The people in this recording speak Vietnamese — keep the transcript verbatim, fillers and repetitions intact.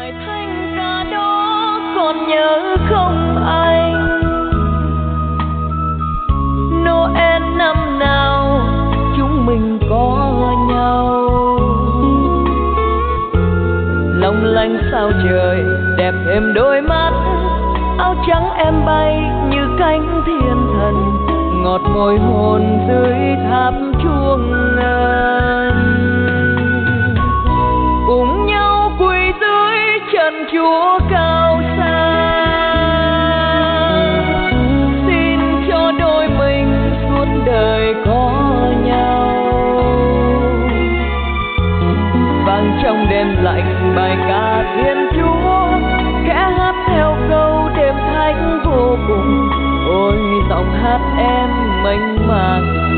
bài thanh ca đó còn nhớ không anh? Noel năm nào chúng mình có nhau, long lanh sao trời đẹp thêm đôi mắt, áo trắng em bay như cánh thiên thần, ngọt môi hôn dưới tháp chuông ngân, cùng nhau quỳ dưới chân Chúa cao xa, xin cho đôi mình suốt đời có nhau. Vang trong đêm lạnh bài ca Thiên Chúa, khẽ hát theo câu đêm thánh vô cùng, ôi giọng hát em mênh mang